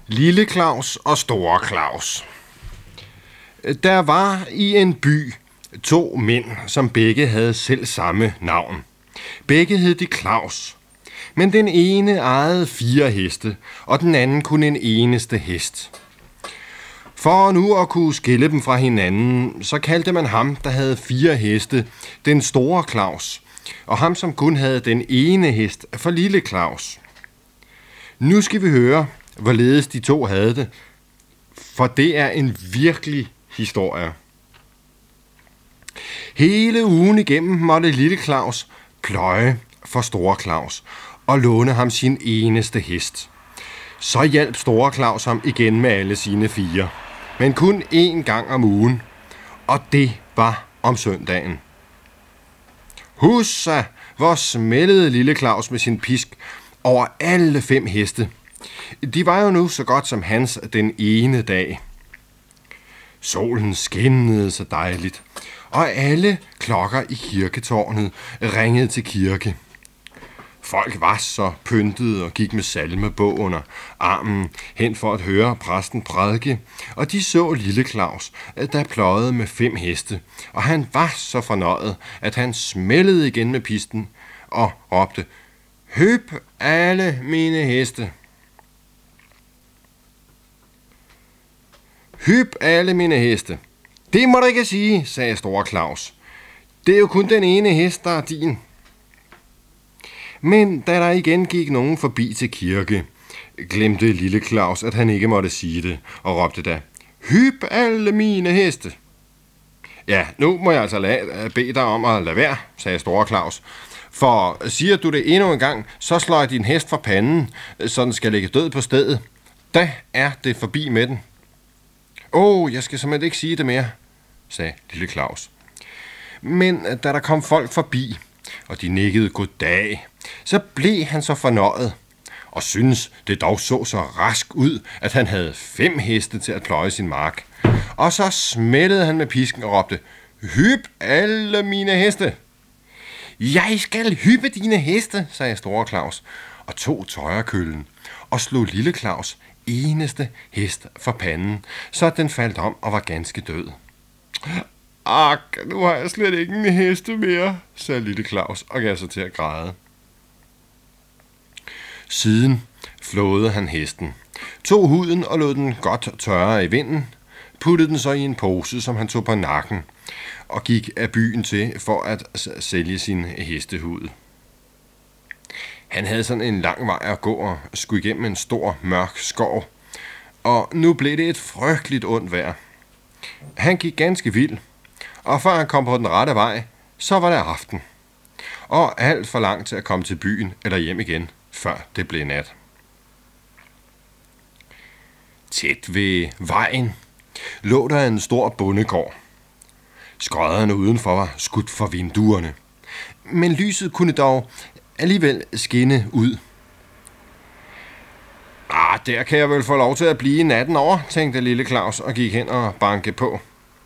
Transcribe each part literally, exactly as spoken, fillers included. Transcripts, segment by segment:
Lille Claus og Store Claus. Der var i en by to mænd, som begge havde selv samme navn. Begge hed de Claus, men den ene ejede fire heste, og den anden kun en eneste hest. For nu at kunne skille dem fra hinanden, så kaldte man ham, der havde fire heste, den Store Claus, og ham, som kun havde den ene hest, for Lille Claus. Nu skal vi høre, hvorledes de to havde det, for det er en virkelig historie. Hele ugen igennem måtte Lille Claus pløje for Store Claus og låne ham sin eneste hest. Så hjalp Store Claus ham igen med alle sine fire, men kun én gang om ugen, og det var om søndagen. Hussa, hvor smældede Lille Claus med sin pisk over alle fem heste. De var jo nu så godt som hans den ene dag. Solen skinnede så dejligt, og alle klokker i kirketårnet ringede til kirke. Folk var så pyntede og gik med salmebog under armen hen for at høre præsten prædike, og de så Lille Claus, der pløjede med fem heste, og han var så fornøjet, at han smældede igen med pisten og råbte: "Høb alle mine heste! Hyp alle mine heste." "Det må du ikke sige," sagde Store Claus. "Det er jo kun den ene hest, der er din." Men da der igen gik nogen forbi til kirke, glemte Lille Claus, at han ikke måtte sige det, og råbte da: "Hyp alle mine heste!" "Ja, nu må jeg altså lade, bede dig om at lade være," sagde Store Claus. "For siger du det endnu en gang, så slår jeg din hest fra panden, så den skal ligge død på stedet. Da er det forbi med den." "Åh, oh, jeg skal simpelthen ikke sige det mere," sagde Lille Claus. Men da der kom folk forbi, og de nikkede goddag, så blev han så fornøjet, og syntes det dog så så rask ud, at han havde fem heste til at pløje sin mark. Og så smældede han med pisken og råbte: "Hyp alle mine heste!" "Jeg skal hyppe dine heste," sagde Store Claus, og tog tøjerkøllen og slog Lille Claus' eneste hest for panden, så den faldt om og var ganske død. "Ak, nu har jeg slet ikke en heste mere," sagde Lille Claus og gav sig til at græde. Siden flåede han hesten, tog huden og lod den godt tørre i vinden, puttede den så i en pose, som han tog på nakken, og gik af byen til for at sælge sin hestehud. Han havde sådan en lang vej at gå og skulle igennem en stor, mørk skov, og nu blev det et frygteligt ondt vejr. Han gik ganske vild, og før han kom på den rette vej, så var det aften, og alt for langt til at komme til byen eller hjem igen, før det blev nat. Tæt ved vejen lå der en stor bondegård. Skodderne udenfor var skudt for vinduerne, men lyset kunne dog alligevel skinne ud. "Ah, der kan jeg vel få lov til at blive natten over," tænkte Lille Claus og gik hen og bankede på.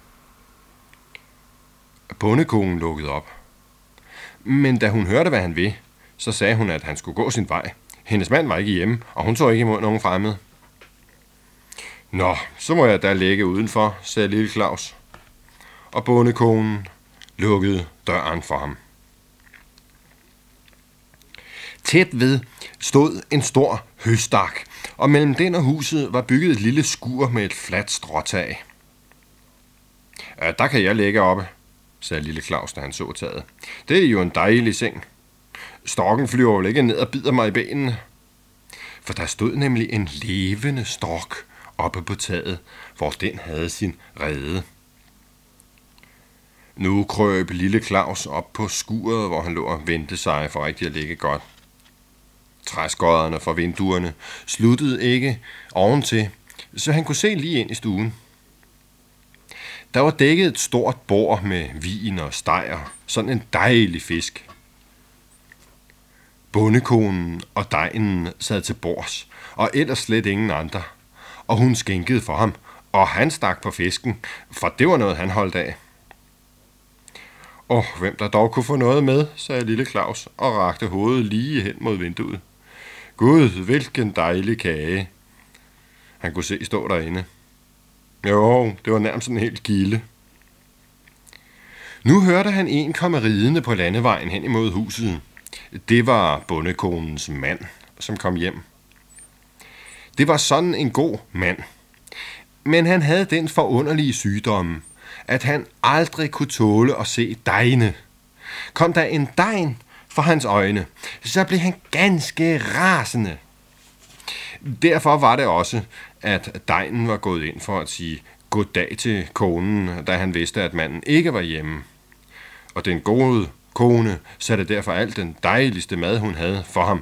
Bondekonen lukkede op, men da hun hørte, hvad han ville, så sagde hun, at han skulle gå sin vej. Hendes mand var ikke hjemme, og hun tog ikke imod nogen fremmede. "Nå, så må jeg da ligge udenfor," sagde Lille Claus, og bondekonen lukkede døren for ham. Tæt ved stod en stor høstak, og mellem den og huset var bygget et lille skur med et fladt stråtag. "Ja, der kan jeg ligge oppe," sagde Lille Claus, da han så taget. "Det er jo en dejlig seng. Storken flyver jo ikke ned og bider mig i benene." For der stod nemlig en levende stork oppe på taget, hvor den havde sin rede. Nu krøb Lille Claus op på skuret, hvor han lå og ventede sig for rigtig at ligge godt. Træskodderne fra vinduerne sluttede ikke oventil, så han kunne se lige ind i stuen. Der var dækket et stort bord med vin og steg og sådan en dejlig fisk. Bondekonen og degnen sad til bords, og ellers slet ingen andre, og hun skænkede for ham, og han stak på fisken, for det var noget, han holdt af. "Åh, hvem der dog kunne få noget med," sagde Lille Claus og rakte hovedet lige hen mod vinduet. "Gud, hvilken dejlig kage." han kunne se stå derinde. Jo, det var nærmest sådan helt gilde. Nu hørte han en komme ridende på landevejen hen imod huset. Det var bondekonens mand, som kom hjem. Det var sådan en god mand. Men han havde den forunderlige sygdom, at han aldrig kunne tåle at se degne. Kom der en degn for hans øjne, så blev han ganske rasende. Derfor var det også, at degnen var gået ind for at sige goddag til konen, da han vidste, at manden ikke var hjemme. Og den gode kone satte derfor alt den dejligste mad, hun havde for ham.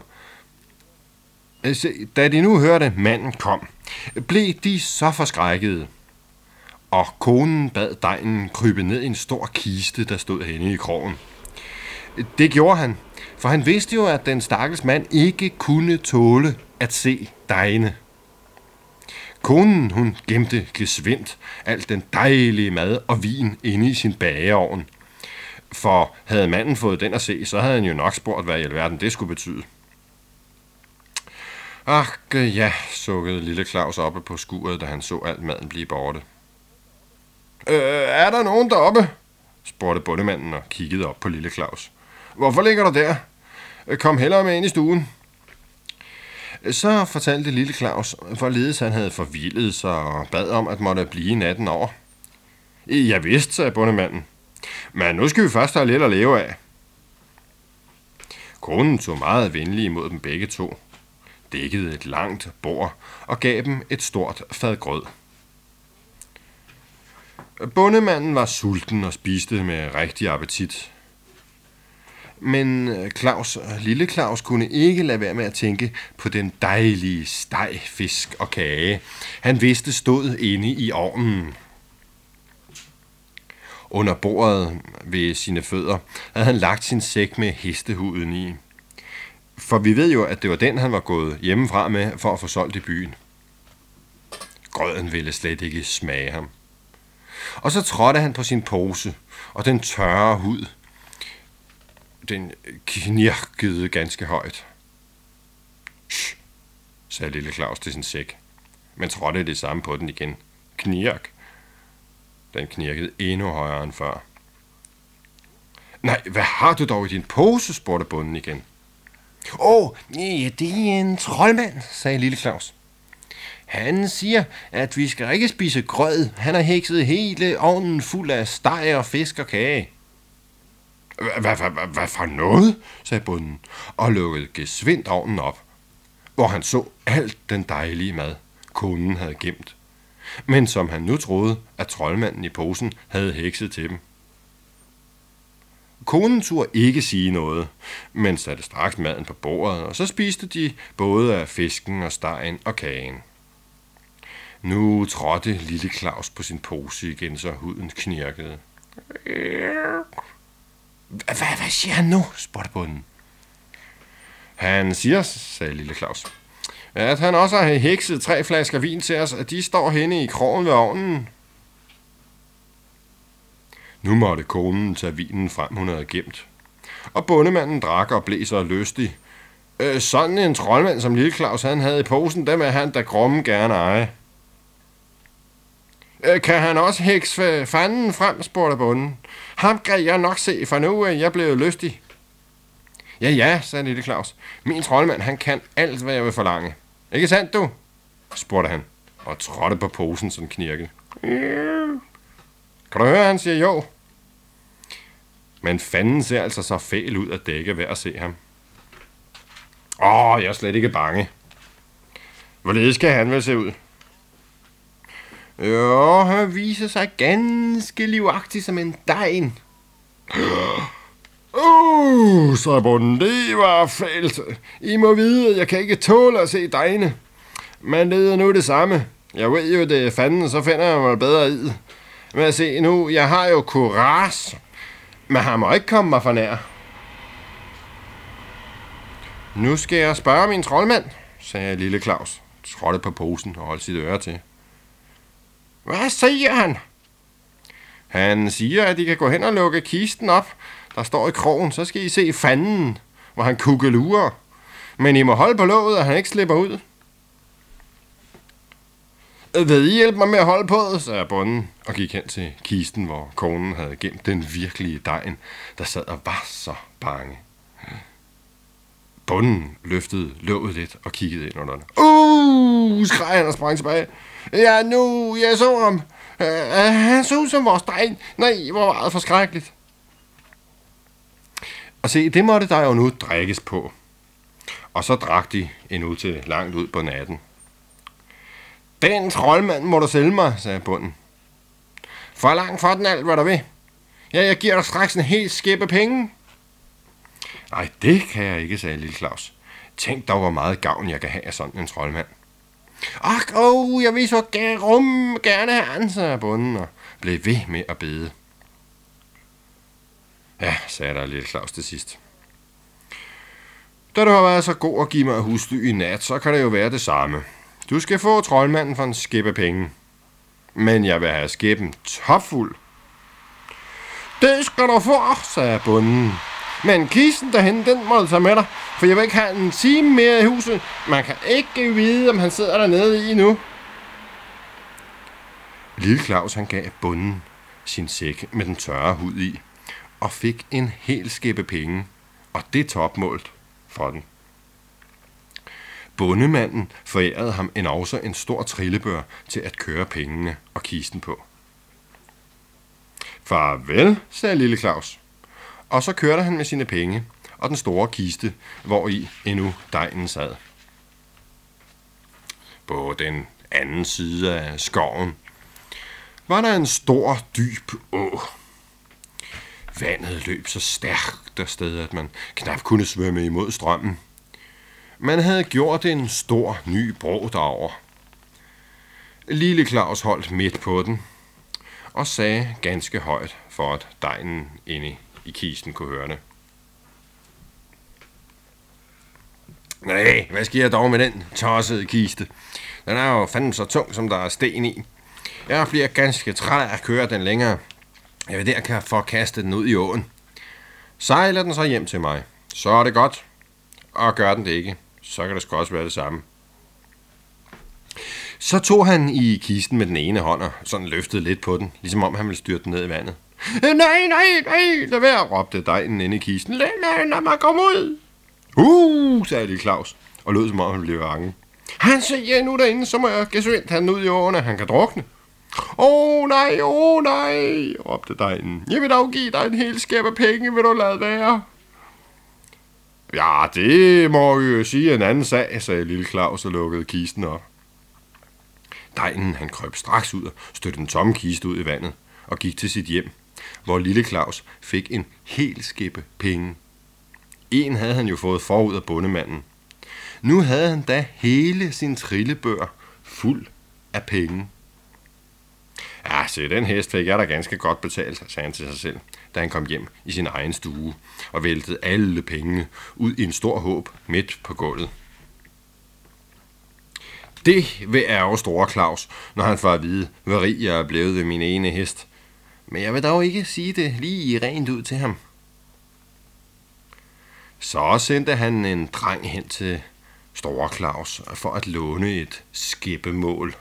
Da de nu hørte, manden kom, blev de så forskrækkede. Og konen bad degnen krybe ned i en stor kiste, der stod henne i krogen. Det gjorde han, for han vidste jo, at den stakkels mand ikke kunne tåle at se degne. Konen, hun gemte gesvindt alt den dejlige mad og vin inde i sin bageovn. For havde manden fået den at se, så havde han jo nok spurgt, hvad i alverden det skulle betyde. Ach ja, sukkede lille Claus oppe på skuret, da han så alt maden blive borte. Øh, er der nogen deroppe? Spurgte bondemanden og kiggede op på lille Claus. Hvorfor ligger du der? Kom hellere med ind i stuen. Så fortalte lille Claus, hvorledes han havde forvildet sig og bad om, at måtte blive natten over. Jeg vidste, sagde bondemanden. Men nu skal vi først have lidt at leve af. Konen tog meget venlig imod dem begge to, dækkede et langt bord og gav dem et stort fad grød. Bondemanden var sulten og spiste med rigtig appetit. Men Claus, lille Claus kunne ikke lade være med at tænke på den dejlige steg, fisk og kage, han vidste stod inde i ovnen. Under bordet ved sine fødder havde han lagt sin sæk med hestehuden i. For vi ved jo, at det var den, han var gået hjemmefra med for at få solgt i byen. Grøden ville slet ikke smage ham. Og så trådte han på sin pose, og den tørre hud, den knirkede ganske højt. Shh, sagde lille Claus til sin sæk, men trådte det samme på den igen. Knirk. Den knirkede endnu højere end før. Nej, hvad har du dog i din pose, spurgte bonden igen. Åh, oh, ja, det er en troldmand, sagde lille Claus. Han siger, at vi skal ikke spise grød. Han har hekset hele ovnen fuld af steg og fisk og kage. Hvad for noget, sagde bonden, og lukkede gesvindt ovnen op, hvor han så alt den dejlige mad, konen havde gemt, men som han nu troede, at troldmanden i posen havde hekset til dem. Konen turde ikke sige noget, men satte straks maden på bordet, og så spiste de både af fisken og stegen og kagen. Nu trådte lille Claus på sin pose igen, så huden knirkede. Hvad, hvad siger han nu, spurgte bonden. Han siger, sagde lille Claus, at han også har hekset tre flasker vin til os, at de står henne i krogen ved ovnen. Nu måtte konen tage vinen frem, hun havde gemt, og bondemanden drak og blev så lystig. Øh, sådan en troldmand, som lille Claus han havde i posen, dem er han da grumme gerne eje. Øh, kan han også hekse fanden frem, spurgte bonden. Ham kan jeg nok se, for nu er jeg blevet lystig. Ja, ja, sagde lille Claus. Min troldmand, han kan alt, hvad jeg vil forlange. Ikke sandt, du? Spurgte han, og trådte på posen, som knirkede. Kan du høre, han siger jo. Men fanden ser altså så fæl ud, at det ikke er værd at se ham. Åh, jeg er slet ikke bange. Hvorledes skal han vel se ud? Jo, han viser sig ganske livagtig som en degn. Uh, sagde bonden, det var fælt. I må vide, at jeg kan ikke tåle at se degne. Men det er nu det samme. Jeg ved jo, det er fanden, så finder jeg mig bedre i. Men se nu, jeg har jo courage, men han må ikke komme mig for nær. Nu skal jeg spørge min troldmand, sagde lille Claus, trådte på posen og holdt sit øre til. Hvad siger han? Han siger, at I kan gå hen og lukke kisten op, der står i krogen, så skal I se fanden, hvor han kukkelurer. Men I må holde på låget, og han ikke slipper ud. Vil I hjælpe mig med at holde på det, sagde bonden, og gik hen til kisten, hvor konen havde gemt den virkelige degn, der sad og var så bange. Bonden løftede låget lidt og kiggede ind under det. Uh, skreg han og sprang tilbage. Ja, nu, jeg så ham. Uh, han så ud som vores dreng. Nej, hvor var det forskrækkeligt. Og se, det måtte der jo nu drikkes på. Og så drak de endnu til langt ud på natten. Den troldmand må du sælge mig, sagde bonden. For langt for den alt, hvad der vil. Ja, jeg giver dig straks en helt skæppe penge. Nej, det kan jeg ikke, sagde lille Claus. Tænk dog, hvor meget gavn jeg kan have af sådan en troldmand. Ach, åh, oh, jeg vil så gerne, rum, gerne have han, sagde bonden, og blev ved med at bede. Ja, sagde der lille Claus til sidst. Da du har været så god at give mig husly i nat, så kan det jo være det samme. Du skal få troldmanden for en skæppe penge. Men jeg vil have skæppen topfuld. Det skal du få, sagde bonden. Men kisten derhen, den må du tage med dig, for jeg vil ikke have en time mere i huset. Man kan ikke vide, om han sidder dernede i nu. Lille Claus, han gav bonden sin sæk med den tørre hud i, og fik en hel skæppe penge, og det topmålt for den. Bondemanden forærede ham en også en stor trillebør til at køre pengene og kisten på. Farvel, sagde lille Claus. Og så kørte han med sine penge og den store kiste, hvor i endnu degnen sad. På den anden side af skoven var der en stor, dyb å. Vandet løb så stærkt afsted, at man knap kunne svømme imod strømmen. Man havde gjort en stor, ny bro derover. Lille Claus holdt midt på den og sagde ganske højt, for at degnen inde i kisten kunne høre det. Nej, hvad sker dog med den tossede kiste? Den er jo fandme så tung, som der er sten i. Jeg bliver ganske træt af at køre den længere. Jeg vil der kan få kastet den ud i åen. Sejler den så hjem til mig, så er det godt. Og gør den det ikke, så kan det sgu også være det samme. Så tog han i kisten med den ene hånd og sådan løftede lidt på den, ligesom om han ville styrte den ned i vandet. Nej, nej, nej, lad være, råbte degnen inde i kisten. Lad, lad, lad mig komme ud. Uh, sagde lille Claus, og lød som om han blev bange. Han siger nu derinde, så må jeg gesvindt han ud i åen, at han kan drukne. Åh oh, nej, åh oh, nej, råbte degnen. Jeg vil dog give dig en hel skæppe penge, vil du lade være. Ja, det må jo sige en anden sag, sagde lille Claus og lukkede kisten op. Degnen han krøb straks ud og stødte den tomme kiste ud i vandet og gik til sit hjem, hvor lille Claus fik en hel skæppe penge. En havde han jo fået forud af bondemanden. Nu havde han da hele sin trillebør fuld af penge. Ja, se, den hest fik jeg da ganske godt betalt, sagde han til sig selv, da han kom hjem i sin egen stue og væltede alle pengene ud i en stor håb midt på gulvet. Det vil ærge store Claus, når han får at vide, hvor rig jeg er blevet ved min ene hest. Men jeg vil dog ikke sige det lige rent ud til ham. Så sendte han en dreng hen til store Claus for at låne et skæppemål.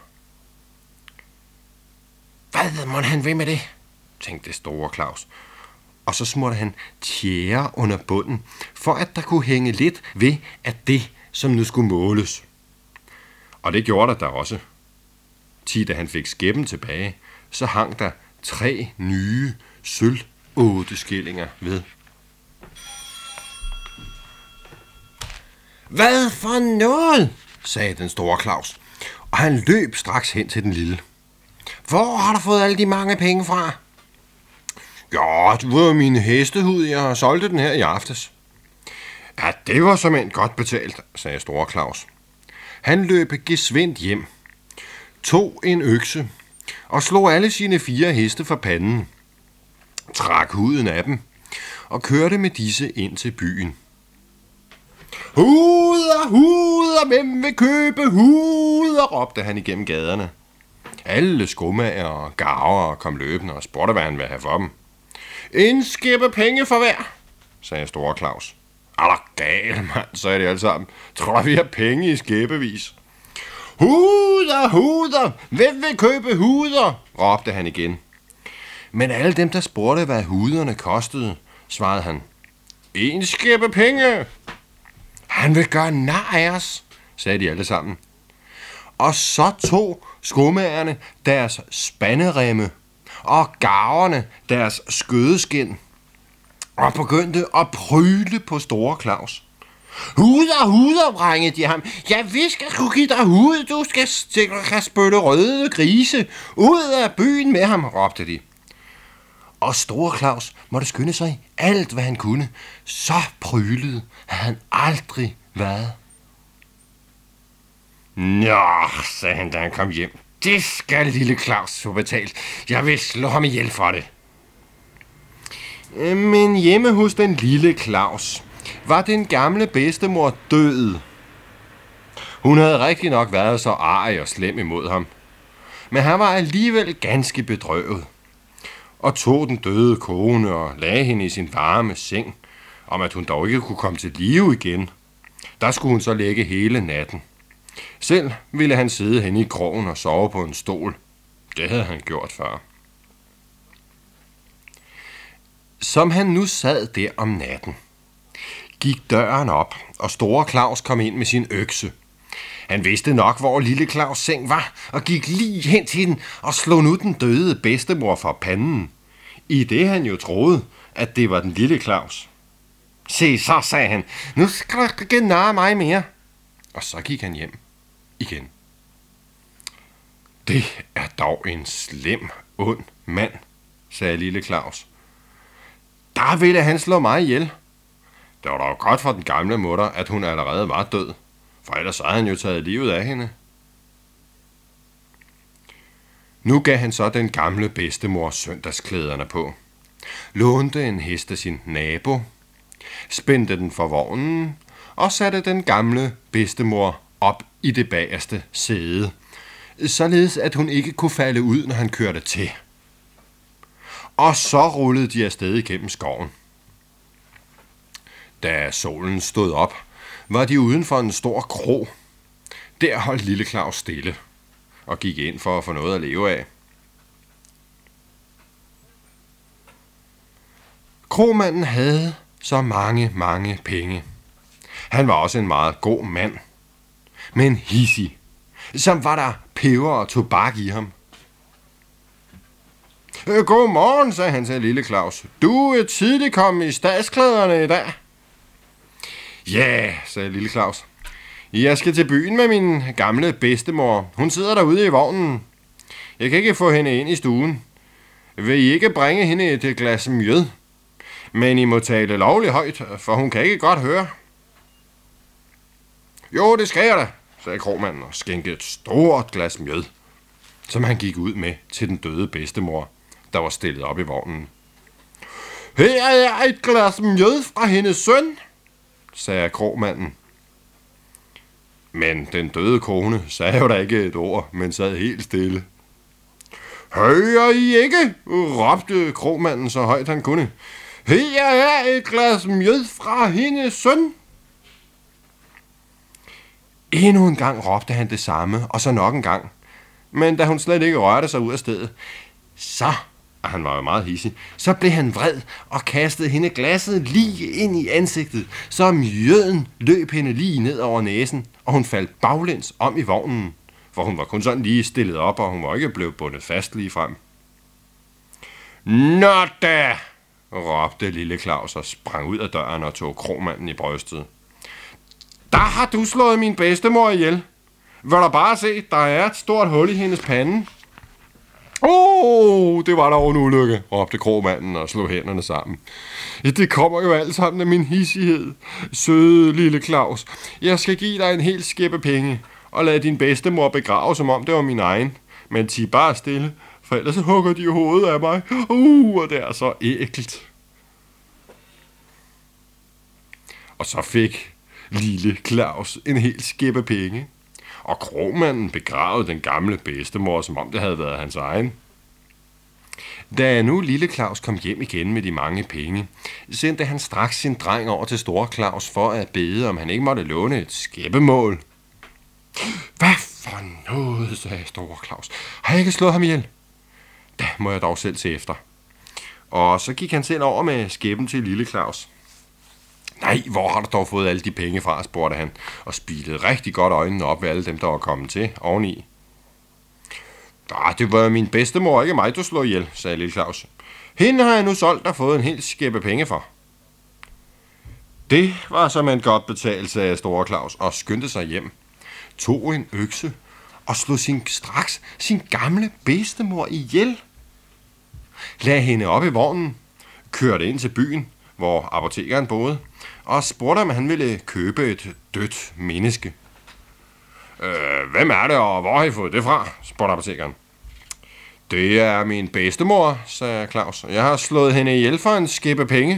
Hvad må han ved med det, tænkte store Claus. Og så smurte han tjære under bunden, for at der kunne hænge lidt ved at det, som nu skulle måles. Og det gjorde der da også. Ti, da han fik skæppen tilbage, så hang der tre nye sølv otte skillinger ved. Hvad for noget, sagde den store Claus, og han løb straks hen til den lille. Hvor har du fået alle de mange penge fra? Ja, det var min hestehud, jeg solgte den her i aftes. Ja, det var såmænd godt betalt, sagde store Claus. Han løb gesvindt hjem, tog en økse og slog alle sine fire heste for panden, trak huden af dem og kørte med disse ind til byen. Huder, huder, hvem vil købe huder, råbte han igennem gaderne. Alle skomager og garver kom løbende og spurgte, hvad han ville have for dem. En skæppe penge for hver, sagde store Claus. Er der gal, mand, sagde de alle sammen. Tror vi har penge i skæppevis. Huder, huder, huder! Hvem vil købe huder? Råbte han igen. Men alle dem, der spurgte, hvad huderne kostede, svarede han. En skæppe penge! Han vil gøre nar af os, sagde de alle sammen. Og så tog skomagerne deres spanderemme og garverne deres skødeskin og begyndte at pryle på Store Claus. Huder, huder, brængede de ham. Ja, vi skal sgu give dig hud, du skal, skal spytte røde grise. Ud af byen med ham, råbte de. Og Store Claus måtte skynde sig alt, hvad han kunne. Så prylede havde han aldrig været. Nå, sagde han, da han kom hjem. Det skal lille Claus få betalt. Jeg vil slå ham ihjel for det. Men hjemme hos den lille Claus var den gamle bedstemor død. Hun havde rigtig nok været så arg og slem imod ham. Men han var alligevel ganske bedrøvet. Og tog den døde kone og lagde hende i sin varme seng, om at hun dog ikke kunne komme til live igen. Der skulle hun så ligge hele natten. Selv ville han sidde henne i krogen og sove på en stol. Det havde han gjort før. Som han nu sad der om natten, gik døren op, og Store Claus kom ind med sin økse. Han vidste nok, hvor lille Claus' seng var, og gik lige hen til den og slog nu den døde bedstemor fra panden. I det han jo troede, at det var den lille Claus. Se, så sagde han, nu skal du ikke narre mig mere. Og så gik han hjem igen. Det er dog en slem, ond mand, sagde lille Claus. Der ville han slå mig ihjel. Det var dog godt for den gamle mutter, at hun allerede var død, for ellers havde han jo taget livet af hende. Nu gav han så den gamle bedstemor søndagsklæderne på, lånte en hest af sin nabo, spændte den for vognen og satte den gamle bedstemor op i det bagerste sæde, således at hun ikke kunne falde ud, når han kørte til. Og så rullede de afsted igennem skoven. Da solen stod op, var de uden for en stor kro. Der holdt lille Claus stille og gik ind for at få noget at leve af. Kromanden havde så mange, mange penge. Han var også en meget god mand, men hissig, som var der peber og tobak i ham. Godmorgen, sagde han til lille Claus. Du er tidligt kommet i statsklæderne i dag. Ja, sagde lille Claus. Jeg skal til byen med min gamle bedstemor. Hun sidder derude i vognen. Jeg kan ikke få hende ind i stuen. Vil I ikke bringe hende et glas mjød? Men I må tale lovligt højt, for hun kan ikke godt høre. Jo, det skal jeg da, sagde kromanden og skænkede et stort glas mjød, som han gik ud med til den døde bedstemor, der var stillet op i vognen. Her er et glas mjød fra hendes søn, sagde kromanden. Men den døde kone sagde jo da ikke et ord, men sad helt stille. Hører I ikke? Råbte kromanden så højt han kunne. Her er et glas mjød fra hendes søn. Endnu en gang råbte han det samme, og så nok en gang. Men da hun slet ikke rørte sig ud af stedet, så, og han var jo meget hissig, så blev han vred og kastede hende glasset lige ind i ansigtet, så mjøden løb hende lige ned over næsen, og hun faldt baglæns om i vognen, for hun var kun sådan lige stillet op, og hun var ikke blevet bundet fast lige frem. Nå da, råbte lille Claus og sprang ud af døren og tog kromanden i brystet. Der har du slået min bedstemor ihjel. Vil du bare se, der er et stort hul i hendes pande. Åh, oh, det var dog en ulykke, råbte kromanden og slog hænderne sammen. Det kommer jo alt sammen af min hissighed, søde lille Claus. Jeg skal give dig en hel skæppe penge og lade din bedstemor begrave, som om det var min egen. Men tig bare stille, for ellers hugger de hovedet af mig. Uh, og det er så ækelt. Og så fik lille Claus en hel skæppe penge, og kromanden begravede den gamle bedstemor, som om det havde været hans egen. Da nu lille Claus kom hjem igen med de mange penge, sendte han straks sin dreng over til Store Claus for at bede, om han ikke måtte låne et skæppemål. Hvad for noget, sagde Store Claus. Har jeg ikke slået ham ihjel? Da må jeg dog selv se efter. Og så gik han selv over med skæppen til Lille Claus. Nej, hvor har du dog fået alle de penge fra, spurgte han, og spilede rigtig godt øjnene op ved alle dem, der var kommet til oveni. Ah, det var min bedstemor, ikke mig, du slog ihjel, sagde Lille Claus. Hende har jeg nu solgt og fået en hel skæppe penge for. Det var som en godt betalt, sagde Store Claus, og skyndte sig hjem, tog en økse og slog sin, straks sin gamle bedstemor ihjel. Lagde hende op i vognen, kørte ind til byen, hvor apotekeren boede, og spurgte, om han ville købe et dødt menneske. Øh, hvem er det, og hvor har I fået det fra? Spurgte apotekeren. Det er min bedstemor, sagde Claus. Jeg har slået hende ihjel for en skæppe penge.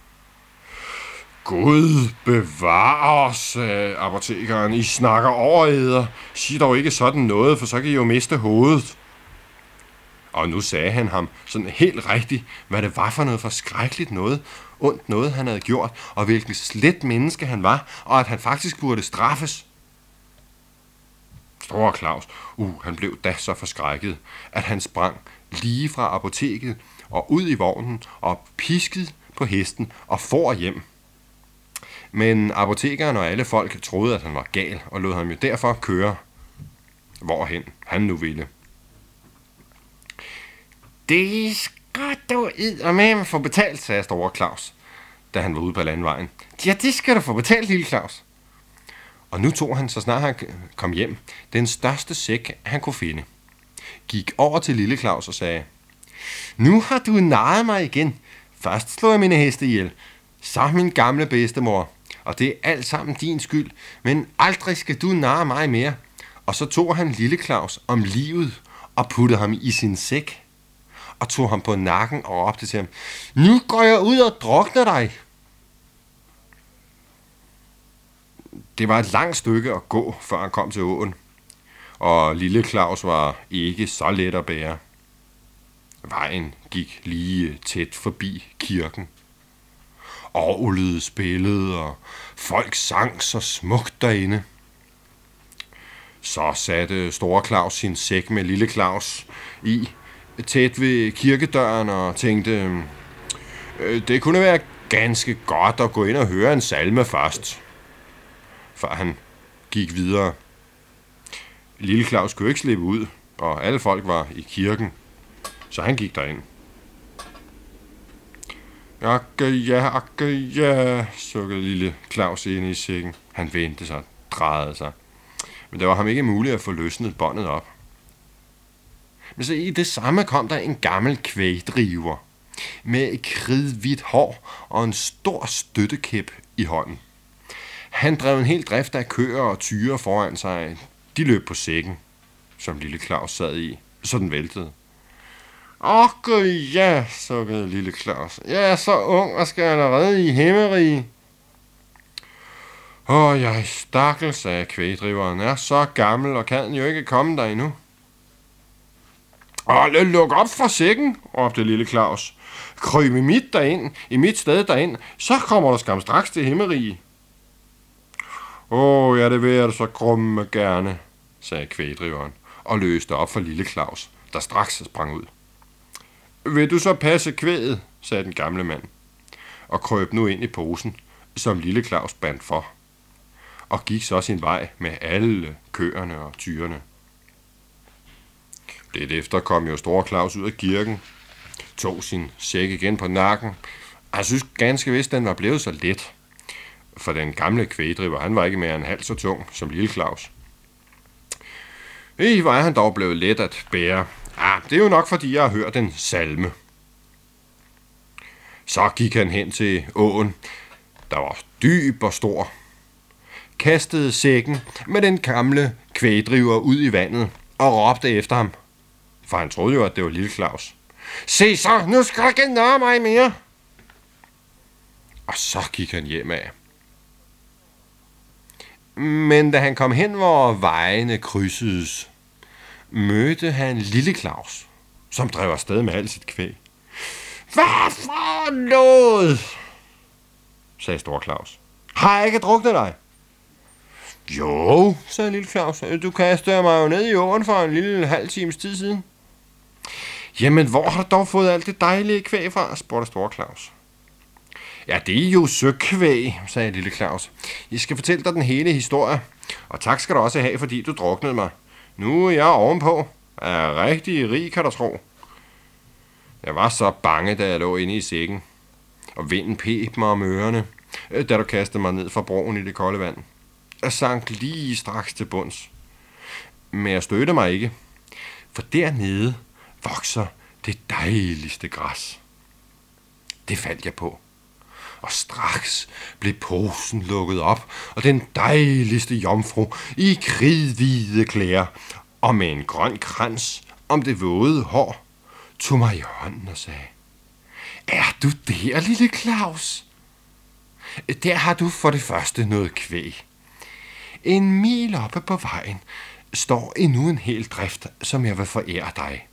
Gud bevare os, sagde apotekeren. I snakker overæder. Sig dog ikke sådan noget, for så kan I jo miste hovedet. Og nu sagde han ham sådan helt rigtigt, hvad det var for noget forskrækkeligt noget, ondt noget, han havde gjort, og hvilken slet menneske han var, og at han faktisk burde straffes. Store Claus, uh, han blev da så forskrækket, at han sprang lige fra apoteket og ud i vognen og piskede på hesten og for hjem. Men apotekeren og alle folk troede, at han var gal, og lod ham jo derfor køre, hvorhen han nu ville. Det skal du eddermame få betalt, sagde Store Claus, da han var ude på landvejen. Ja, det skal du få betalt, Lille Claus. Og nu tog han, så snart han kom hjem, den største sæk, han kunne finde. Gik over til Lille Claus og sagde, nu har du narret mig igen. Først slog jeg mine heste ihjel, så min gamle bedstemor, og det er alt sammen din skyld, men aldrig skal du narre mig mere. Og så tog han Lille Claus om livet og puttede ham i sin sæk, og tog ham på nakken og råbte til ham, nu går jeg ud og drukner dig. Det var et langt stykke at gå, før han kom til åen, og Lille Claus var ikke så let at bære. Vejen gik lige tæt forbi kirken. Orglet spillede, og folk sang så smukt derinde. Så satte Store Claus sin sæk med Lille Claus i, tæt ved kirkedøren, og tænkte, det kunne være ganske godt at gå ind og høre en salme først, før han gik videre. Lille Claus kunne ikke slippe ud, og alle folk var i kirken, så han gik derind. Akke ja, akke ja, sukkede Lille Claus inde i sækken. Han vendte sig, drejede sig, men det var ham ikke muligt at få løsnet båndet op. Men så i det samme kom der en gammel kvægdriver med et kridhvidt hår og en stor støttekæp i hånden. Han drev en hel drift af køer og tyre foran sig. De løb på sækken, som Lille Claus sad i, så den væltede. Åh, ja, sukkede Lille Claus. Jeg er så ung og skal allerede i himmerige. Åh, jeg stakkel, sagde kvægdriveren, er så gammel og kan jo ikke komme der endnu. Åh, luk op for sækken, råbte Lille Claus. Kryb i mit derind, i mit sted derind, så kommer der skam straks til himmerige. Åh, ja, det vil jeg så grumme gerne, sagde kvægdriveren og løste op for Lille Claus, der straks sprang ud. Vil du så passe kvæget, sagde den gamle mand, og krøb nu ind i posen, som Lille Claus bandt for, og gik så sin vej med alle køerne og tyrene. Lidt efter kom jo Store Claus ud af kirken, tog sin sæk igen på nakken, og jeg synes ganske vist, den var blevet så let, for den gamle kvægdriver, han var ikke mere end halvt så tung som Lille Claus. I var han dog blevet let at bære. Ah, det er jo nok, fordi jeg har hørt en salme. Så gik han hen til åen, der var dyb og stor, kastede sækken med den gamle kvægdriver ud i vandet og råbte efter ham, for han troede jo, at det var Lille Claus. Se så, nu skal jeg ikke narre mig mere. Og så gik han hjem af. Men da han kom hen, hvor vejene krydsedes, mødte han Lille Claus, som drev afsted med alt sit kvæg. Hvad for noget? Sagde Store Claus. Har jeg ikke druknet dig? Jo, sagde lille Claus, du kastede mig jo ned i åen for en lille halv times tid siden. Jamen, hvor har du dog fået alt det dejlige kvæg fra, spurgte store Claus. Ja, det er jo søkvæg, sagde lille Claus. Jeg skal fortælle dig den hele historie, og tak skal du også have, fordi du druknede mig. Nu er jeg ovenpå. Jeg er rigtig rig, kan du tro. Jeg var så bange, da jeg lå inde i sækken, og vinden peb mig om ørerne, da du kastede mig ned fra broen i det kolde vand. Jeg sank lige straks til bunds. Men jeg stødte mig ikke, for dernede vokser det dejligste græs. Det faldt jeg på, og straks blev posen lukket op, og den dejligste jomfru i kridhvide klæder og med en grøn krans om det våde hår tog mig i hånden og sagde: Er du der, lille Claus? Der har du for det første noget kvæg. En mil oppe på vejen står endnu en hel drift, som jeg vil forære dig.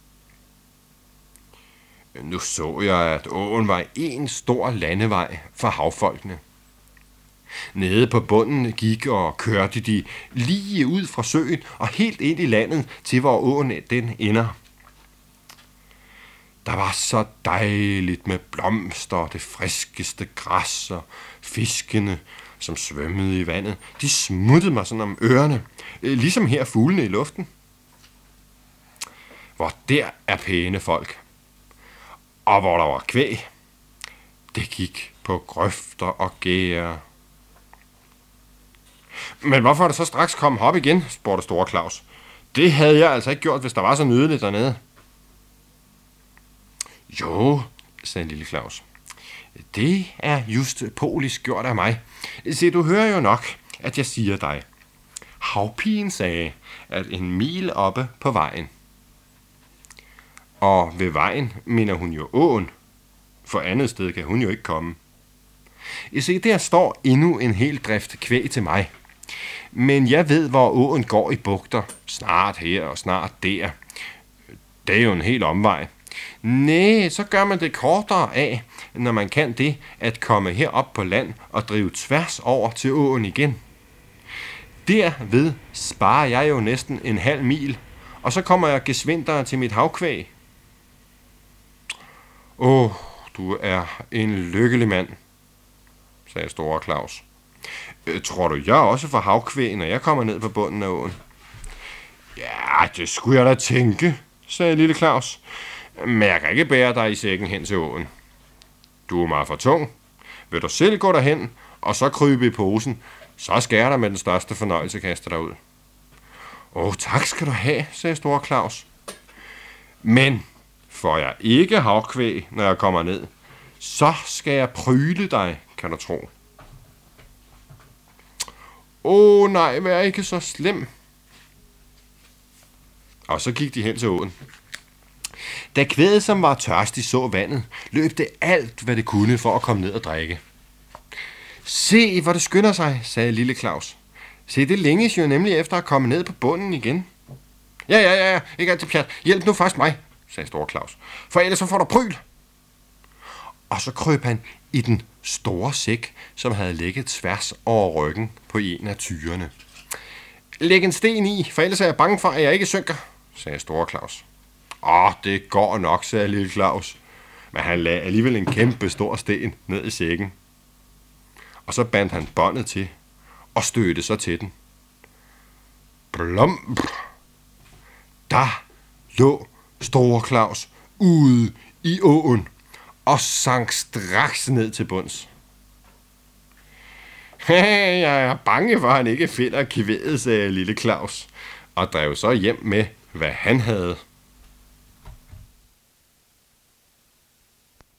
Nu så jeg, at åen var en stor landevej for havfolkene. Nede på bunden gik og kørte de lige ud fra søen og helt ind i landet til, hvor åen den ender. Der var så dejligt med blomster og det friskeste græs, og fiskene, som svømmede i vandet, de smuttede mig sådan om ørerne, ligesom her fuglene i luften. Hvor der er pæne folk, og hvor der var kvæg, det gik på grøfter og gære. Men hvorfor er det så straks kommet op igen, spurgte store Claus. Det havde jeg altså ikke gjort, hvis der var så nydeligt dernede. Jo, sagde lille Claus. Det er just polisk gjort af mig. Se, du hører jo nok, at jeg siger dig. Havpigen sagde, at en mil oppe på vejen. Og ved vejen mener hun jo åen, for andet sted kan hun jo ikke komme. I se, der står endnu en hel drift kvæg til mig. Men jeg ved, hvor åen går i bugter, snart her og snart der. Det er jo en hel omvej. Næh, så gør man det kortere af, når man kan det, at komme herop på land og drive tværs over til åen igen. Derved sparer jeg jo næsten en halv mil, og så kommer jeg gesvindere til mit havkvæg. Åh, du er en lykkelig mand, sagde store Claus. Tror du, jeg også får havkvæg, når jeg kommer ned på bunden af åen? Ja, det skulle jeg da tænke, sagde lille Claus. Men jeg kan ikke bære dig i sækken hen til åen. Du er meget for tung. Vil du selv gå derhen, og så krybe i posen, så skal jeg dig med den største fornøjelse kaste dig ud. Åh, tak skal du have, sagde store Claus. Men får jeg ikke havkvæg, når jeg kommer ned, så skal jeg pryle dig, kan du tro. Åh nej, vær ikke så slem. Og så gik de hen til åen. Da kvæget, som var tørstig, så vandet, løb det alt, hvad det kunne for at komme ned og drikke. Se, hvor det skynder sig, sagde lille Claus. Se, det længes jo nemlig efter at komme ned på bunden igen. Ja, ja, ja, ja, ikke altid pjat. Hjælp nu først mig, sagde store Claus. For ellers så får du pryl. Og så krøb han i den store sæk, som havde ligget tværs over ryggen på en af tyrene. Læg en sten i, for ellers er jeg bange for, at jeg ikke synker, sagde store Claus. Åh, det går nok, sagde lille Claus. Men han lagde alligevel en kæmpe stor sten ned i sækken. Og så bandt han båndet til og stødte så til den. Blum! Der lå store Claus ude i åen og sank straks ned til bunds. Jeg er bange for, at han ikke finder kvæget, sagde lille Claus, og drev så hjem med, hvad han havde.